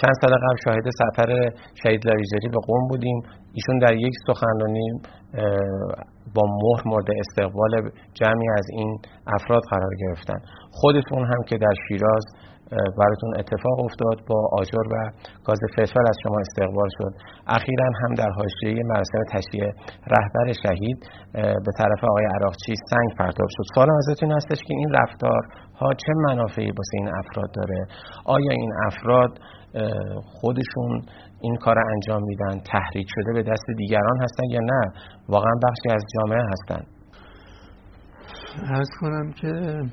چند سال قبل شاهد سفر شهید لاریجانی به قم بودیم. ایشون در یک سخنرانی با مهر مورد استقبال جمعی از این افراد قرار گرفتن. خودتون هم که در شیراز براتون اتفاق افتاد، با آجر و گاز فلفل از شما استقبال شد. اخیراً هم در حاشیه مراسم تشییع رهبر شهید به طرف آقای عراقچی سنگ پرتاب شد. سوال ازتون هستش که این رفتارها چه منافعی واسه این افراد داره؟ آیا این افراد خودشون این کار انجام میدن، تحریک شده به دست دیگران هستن یا نه واقعا بخشی از جامعه هستن؟ عرض کنم که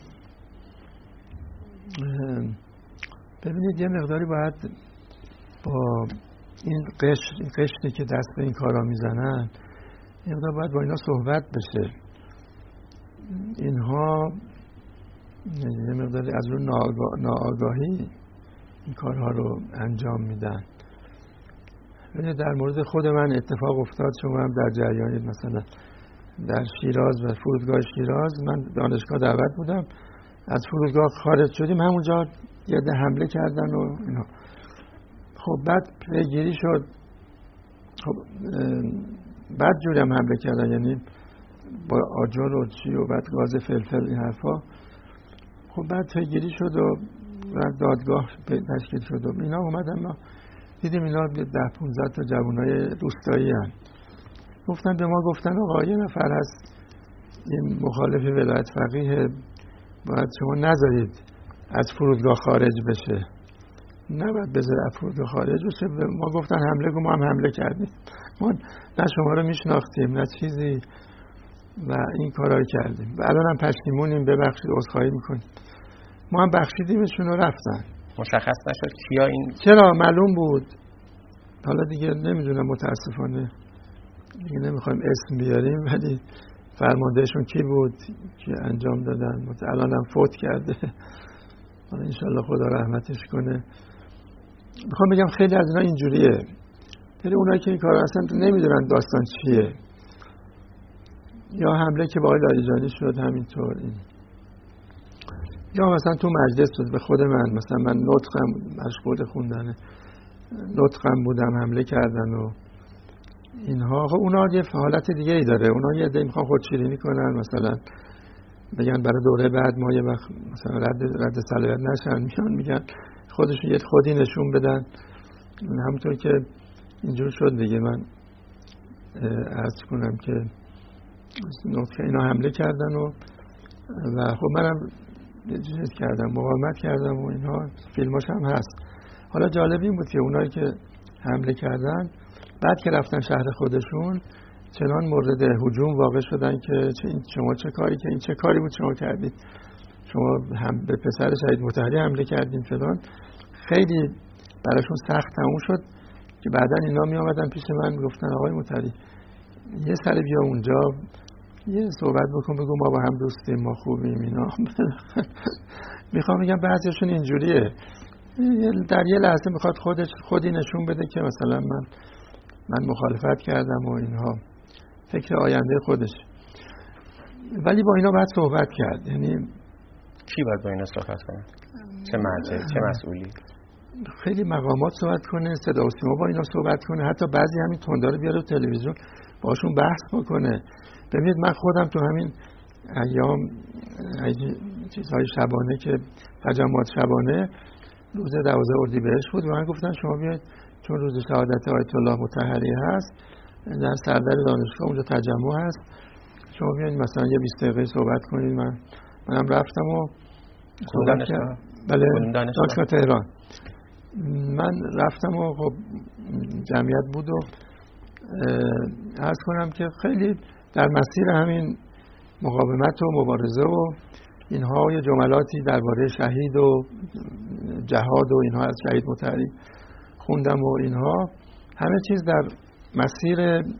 ببینید یه مقداری باید با این قشری که دست به این کارا میزنن یه مقدار باید با اینا صحبت بشه. اینها یه مقداری از اون ناآگاهی این کارها رو انجام میدن. ببینید در مورد خود من اتفاق افتاد، شما هم در جریانید. مثلا در شیراز و فرودگاه شیراز من دانشگاه دعوت بودم، از فرودگاه خارج شدیم همونجا یه ده حمله کردن و اینا. خب بعد پیگیری شد، خب بعد جوری هم حمله کردن، یعنی با آجر و چی و بعد گاز فلفل این حرفا. خب بعد پیگیری شد و دادگاه تشکیل شد و اینا اومدن. ما دیدیم اینا 10-15 تا جوانای روستایی هستن. گفتن به ما، گفتن آقا یه نفر هست این مخالف ولایت فقیه، باید شما نذارید از فرودگاه خارج بشه، نباید بذاره از فرودگاه خارج بشه. ما گفتن حمله کن، ما هم حمله کردیم. ما نه شما رو میشناختیم نه چیزی و این کارایی کردیم و الان هم پشیمونیم، ببخشید عذرخواهی میکنیم. ما هم بخشیدیمشون و رفتن. مشخص نشد کیا این؟ چرا معلوم بود. حالا دیگه نمیدونم، متاسفانه دیگه نمیخوایم اسم بیاریم، ولی فرماندهشون کی بود که انجام دادن. الان هم فوت کرده، انشالله خدا رحمتش کنه. میخوام بگم خیلی از اینا اینجوریه. یعنی اونایی که این کار اصلا نمیدونن داستان چیه، یا حمله که با آقای لاریجانی شد همینطور این. یا مثلا تو مجلس بود، به خود من مثلا من نطقم مشغول خوندن نطقم بودم، حمله کردن و اینها. خب اونا یه حالت دیگه ای داره. اونا یه عده میخوان خودشیرینی کنن، مثلا بگن برای دوره بعد ما یه وقت مثلا رد صلاحیت نشن، میان میگن خودشون یه خودی نشون بدن. همونطور که اینجور شد دیگه. من عرض کنم که نطقه اینا حمله کردن و خب منم چیز کردم، مقاومت کردم و اینها، فیلماش هم هست. حالا جالب این بود که اونایی که حمله کردن بعد که رفتن شهر خودشون چنان مورد هجوم واقع شدن که شما چه کاری، که این چه کاری بود شما کردید، شما هم به پسر شهید مطهری حمله کردین فلان. خیلی براشون سخت تموم شد که بعدن اینا می آمدن پیش من گفتن آقای مطهری یه سر بیا اونجا یه صحبت بکن، بگو ما با هم دوستیم، ما خوبیم اینا. میخوام بگم بعضیشون اینجوریه، در یه لحظه میخواد خودی نشون بده که مثلا من مخالفت کردم و اینها، فکر آینده خودش. ولی با اینا باید صحبت کرد. یعنی کی باید با اینا صحبت کنه؟ چه مرجعی، چه مسئولی؟ خیلی مقامات صحبت کنه، صدا و سیما با اینا صحبت کنه، حتی بعضی همین تندار بیاره تلویزیون باشون بحث بکنه. ببینید من خودم تو همین ایام چیزهای شبانه که تجمعات شبانه روز 12 اردیبهشت بود و من گفتن شما بیاید، چون روز شهادت آیت الله مطهری هست در سردر دانشگاه اونجا تجمع هست، شما بیاید مثلا یه 20 دقیقه صحبت کنید. منم رفتم و صحبت کردم. بله، دانشگاه تهران. من رفتم و خب جمعیت بود و عرض کنم که خیلی در مسیر همین مقاومت و مبارزه و اینها یه جملاتی درباره شهید و جهاد و اینها از شهید مطهری خوندم و اینها همه چیز در مسیر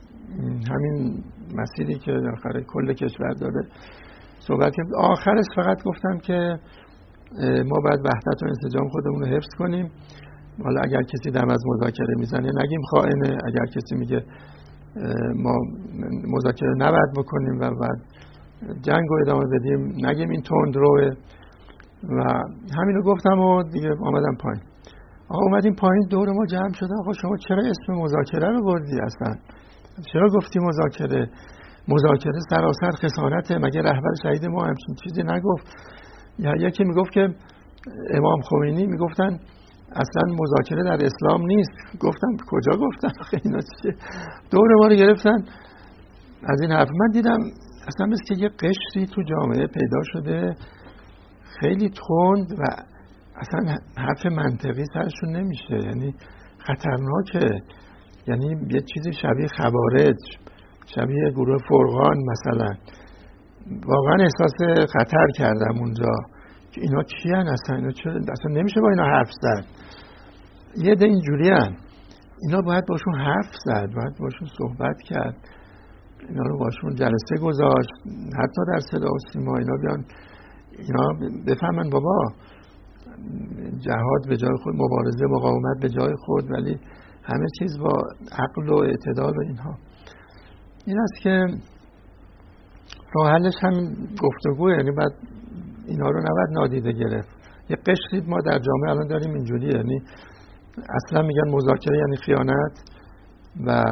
همین مسیری که در کل کشور داره صحبت کرد. آخرش فقط گفتم که ما باید وحدت و انسجام خودمون رو حفظ کنیم. حالا اگر کسی دم از مذاکره میزنه نگیم خائنه، اگر کسی میگه ما مذاکره نباید بکنیم و بعد جنگ رو ادامه بدیم نگیم این تندروه. و همینو گفتم و دیگه آمدم پایین. آقا اومدیم پایین دور ما جمع شده، آقا شما چرا اسم مذاکره رو بردی اصلا؟ چرا گفتی مذاکره؟ مذاکره سراسر خسارته، مگه رهبر شهید ما همچین چیزی نگفت؟ یا یکی میگفت که امام خمینی میگفتن اصلا مذاکره در اسلام نیست. گفتم کجا گفتن؟ اینا چیه؟ دور ما رو گرفتن از این حرف. من دیدم اصلا مثل که یه قشری تو جامعه پیدا شده خیلی تند و اصلا حرف منطقی سرشون نمیشه، یعنی خطرناکه، یعنی یه چیزی شبیه خوارج، شبیه گروه فرقان مثلا. واقعا احساس خطر کردم اونجا که اینا کیان اصلا، اینا چرا اصلا نمیشه با اینا حرف زد. یه ده اینجوری هن. اینا باید باشون حرف زد، باید باشون صحبت کرد، اینا رو باشون جلسه گذاشت، حتی در صدا و سیما اینا بیان، اینا بفهمن بابا جهاد به جای خود، مبارزه مقاومت به جای خود، ولی همه چیز با عقل و اعتدال و اینها. این است که راه حلش همین گفتگوه، یعنی بعد اینا رو نباید نادیده گرفت. یه قشری ما در جامعه الان داریم اینجوری، یعنی اصلا میگن مذاکره یعنی خیانت و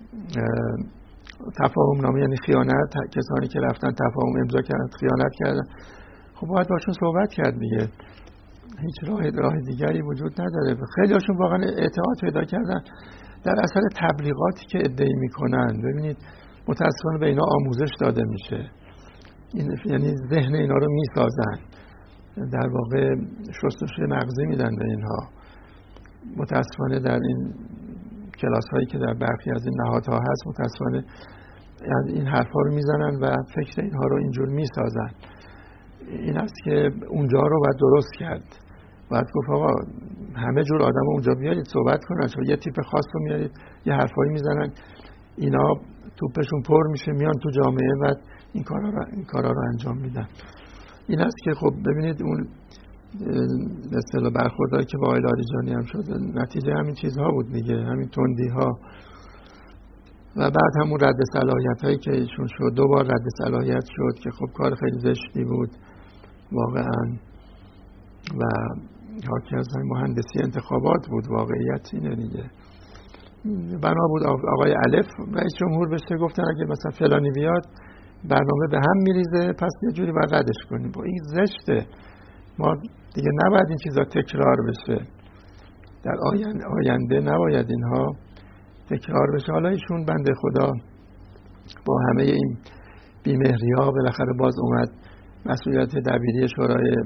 تفاهم نامه یعنی خیانت، کسانی که رفتن تفاهم امضا کردن خیانت کردن. خب باید باشون صحبت کرد دیگه، هیچ راه دیگری وجود نداره. خیلی هاشون واقعا اعتقاد پیدا کردن در اثر تبلیغاتی که ادعی میکنن. ببینید متاسفانه به اینا آموزش داده میشه، یعنی ذهن اینا رو میسازن، در واقع شستشوی مغزی میدن به اینها. متاسفانه در این کلاس هایی که در برخی از این نهادها هست متاسفانه این حرفا رو میزنن و فکر اینها رو اینجور میسازن. این است که اونجا رو باید درست کرد، باید گفت آقا همه جور آدم اونجا بیارید صحبت کنن، شما یه تیپ خاص رو میارید یه حرفایی میزنن، اینا توپشون پر میشه میان تو جامعه و این کارا رو انجام میدن. این است که خب ببینید اون به اصطلاح برخوردایی که با آقای لاریجانی هم شد نتیجه همین چیزها بود دیگه، همین تندی ها و بعد همون رد صلاحیت هایی که ایشون شد، 2 بار رد صلاحیت شد که خب کار خیلی زشتی بود واقعا و حاکی از مهندسی انتخابات بود. واقعیت اینه دیگه. بنا بود آقای الف رئیس جمهور بشه، گفتن اگه مثلا فلانی بیاد برنامه به هم میریزه، پس یه جوری باید ردش کنیم. با این زشته، ما دیگه نباید این چیزا تکرار بشه، در آینده نباید اینها تکرار بشه. حالا ایشون بنده خدا با همه این بیمهری ها بالاخره باز اومد مسئولیت دبیری شورای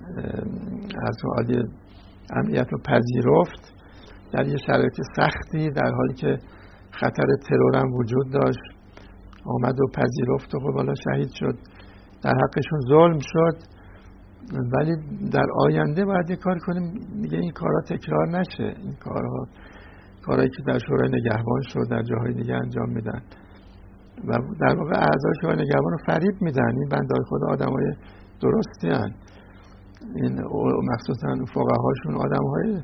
عالی امنیت رو پذیرفت در یه شرایط سختی، در حالی که خطر ترور هم وجود داشت، آمد و پذیرفت و خب حالا شهید شد، در حقشون ظلم شد. ولی در آینده باید یه کار کنیم دیگه این کارها تکرار نشه. این کارهایی که در شورای نگهبان شد در جاهای دیگه انجام میدن و در واقع اعضای شورای نگهبان رو فریب میدن. این بنده‌های خدا آدمای درستی هستند، این مخصوصا فقهاشون آدم‌های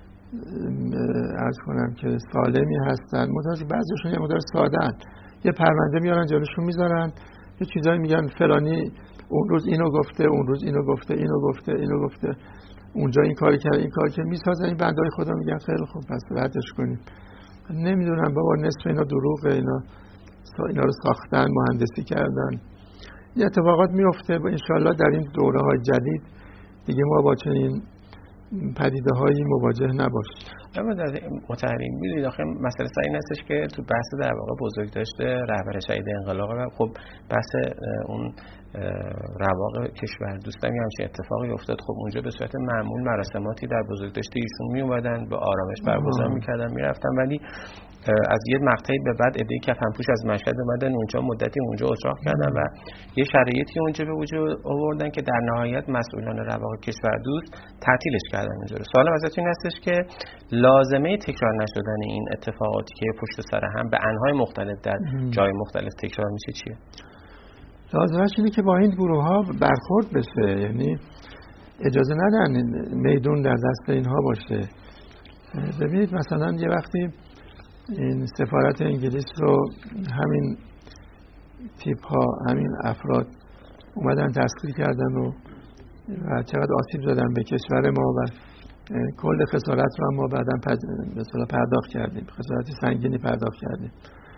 عرض کنم که سالمی هستن، متأسفانه بعضیشون یه مقدار ساده‌اند. یه پرونده میارن جلوشون میذارن، یه چیزایی میگن فلانی اون روز اینو گفته، اون روز اینو گفته، اینو گفته، اونجا این کاری کرد، این کاری که میسازن. این بندهای خدا میگن خیلی خوب پس ردش کنیم. نمیدونم بابا نصف اینا دروغه، اینا رو ساختن، مهندسی کردن. این اتفاقات میفته. انشالله در این دوره های جدید دیگه ما با چنین پدیده هایی مواجه نباشیم. اما در متحریم میدونید آخه مسئله این هستش که تو بحث در واقع بزرگ داشته رهبر شهید انقلاب و خب بحث اون رواق کشور دوستم همچین اتفاقی افتاد. خب اونجا به صورت معمول مراسماتی در بزرگداشت ایشون می اومدن به آرامش برگزار میکردن میرفتن، ولی از یه مقطعی به بعد عده‌ای کفنپوش از مشهد اومدن اونجا مدتی اونجا اتراق کردن و یه شرایطی اونجا به وجود آوردن که در نهایت مسئولان رواق کشور دوست تعطیلش کردن اونجا رو. سوالم ازتون هستش که لازمه تکرار نشدن این اتفاقاتی که پشت سر هم به انواع مختلف در جای مختلف تکرار میشه چیه؟ لازمش اینه که با این گروه ها برخورد بشه، یعنی اجازه ندن میدون در دست اینها باشه. ببینید مثلا یه وقتی این سفارت انگلیس رو همین تیپ ها، همین افراد اومدن تسخیر کردن و چقدر آسیب زدن به کشور ما و کل خسارت رو هم ما بعداً به اصطلاح پرداخت کردیم، خسارت سنگینی پرداخت کردیم.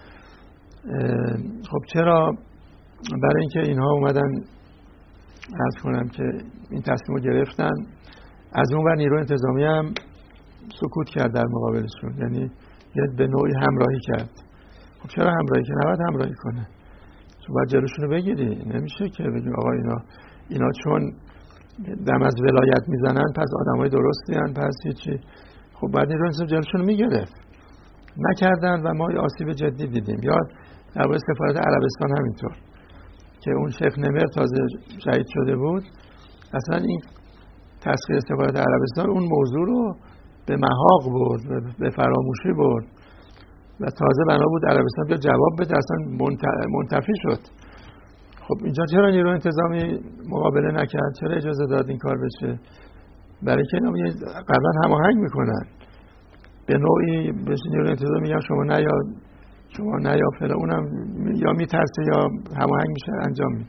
خب چرا؟ برای اینکه اینها اومدن عرض کنم که این تصمیم رو گرفتن، از اون ور نیروی انتظامی هم سکوت کرد در مقابلشون، یعنی به نوعی همراهی کرد. خب چرا همراهی؟ که نباید همراهی کنه، تو باید جلوشون رو بگیری. نمیشه که بگیم آقا اینا چون دم از ولایت میزنن پس آدمای درستی هن، پس هیچی. خب باید نیروی انتظامی جلوشون رو میگرفت، نکردن و ما آسیب جدی دیدیم. یا در واقع سفارت عربستان همینطور که اون شیخ نمر تازه شهید شده بود، اصلا این تسخیر سفارت عربستان اون موضوع رو به محاق برد، به فراموشی برد و تازه بنا بود عربستان بیا جواب بده، اصلا منتفی شد. خب اینجا چرا نیروی انتظامی مقابله نکرد؟ چرا اجازه داد این کار بشه؟ برای که اینا قبلا هماهنگ میکنن، به نوعی به نیروی انتظامی میگن شما نه یا فلان، اونم یا میترسه یا هماهنگ میشه انجام میده.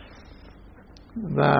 و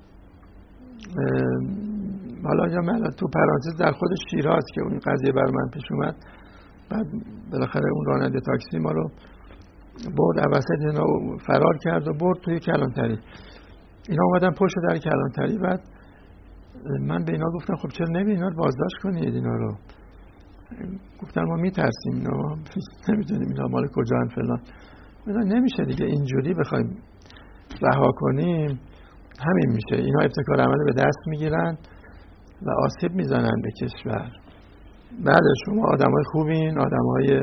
حالا یا من تو پرانتز در خود شیراز که اون قضیه بر من پیش اومد، بعد بالاخره اون راننده تاکسی ما رو برد وسط اینا فرار کرد و برد توی کلانتری. اینا اومدن پشت در کلانتری. بعد من به اینا گفتم خب چرا نمی اینا رو بازداشت کنید؟ اینا رو گفتن ما میترسیم، اینا نمیدونیم اینا مال کجا ان فلان. نمیشه دیگه اینجوری بخوایم رها کنیم، همین میشه. اینا ابتکار عمل به دست میگیرن و آسیب میزنن به کشور. بله شما آدمای خوبین، آدمای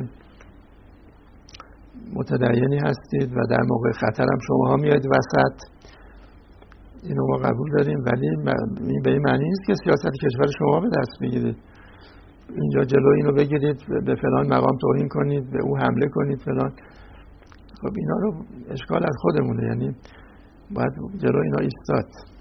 متدینی هستید و در موقع خطر هم شماها میاید وسط، اینو ما قبول داریم، ولی به این معنی نیست که سیاست کشور شما به دست بگیرید، اینجا جلو اینو بگیرید به فلان مقام توهین کنید، به او حمله کنید فلان. خب اینا رو اشکال از خودمونه، یعنی باید جلو اینا ایستاد.